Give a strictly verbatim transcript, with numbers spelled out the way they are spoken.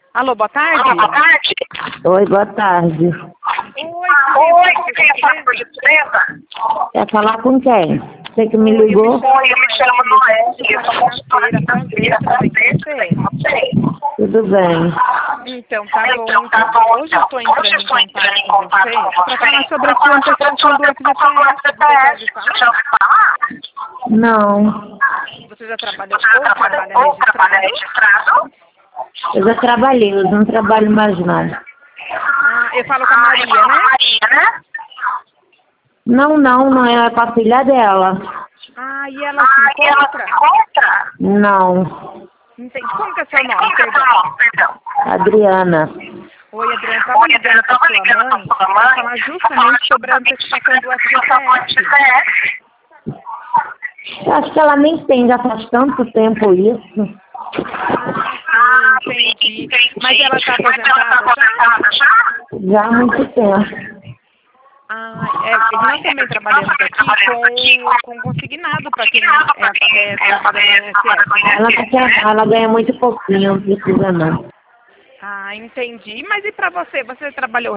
Alô, boa tarde. Alô, boa tarde. Oi, boa tarde. Oi, Oi, você quer falar por gentileza? Quer falar com quem? Você que me Oi, eu me ligou? chamo Oi, eu me chamo Noé, eu sou consultora financeira, prazer, financeira, tudo bem com prazer, você? com você? Tudo bem. Então, tá bom. Então, tá Então, bom, hoje eu então. estou Hoje entrando eu em estou entrando em contato com contato você com para você falar sobre para a sua falar sobre a antecipação sua do antecipação do F G T S. Você já ouviu F G T S. Você já falar? ouviu falar? Não. Você já trabalhou Você já ou trabalha trabalha ou trabalha registrado? registrado? Eu já trabalhei, eu não trabalho mais não. Ah, eu falo com a Ah, eu Maria, falo com a né? Maria, né? Não, não, não é com a filha dela. Ah, e ela se Ah, e ela encontra? se encontra? Não. Entendi. Como que é seu nome, Como que é seu perdão? nome, perdão? Adriana. Oi, Adriana, estava Oi, Adriana, ligando para estava sua ligando mãe para sua para mãe falar para falar justamente sobre a justamente sobre antecipação do a antecipação do F G T S. F G T S. Eu acho que ela nem tem, já faz tanto tempo isso. Ah, Ah, sim, sim, entendi. entendi. Mas ela está Mas ela está aposentada já? aposentada já? Já há muito tempo. Ah, é, Ah, nós é, também nós trabalhamos também aqui trabalhamos aqui com, com com consignado para quem consignado para é, quem é, é, trabalha no é, trabalha no I N S S, né? Ela, tá, I N S S, né? ela ganha muito pouquinho, não precisa não. Ah, entendi. Mas e para você? Você trabalhou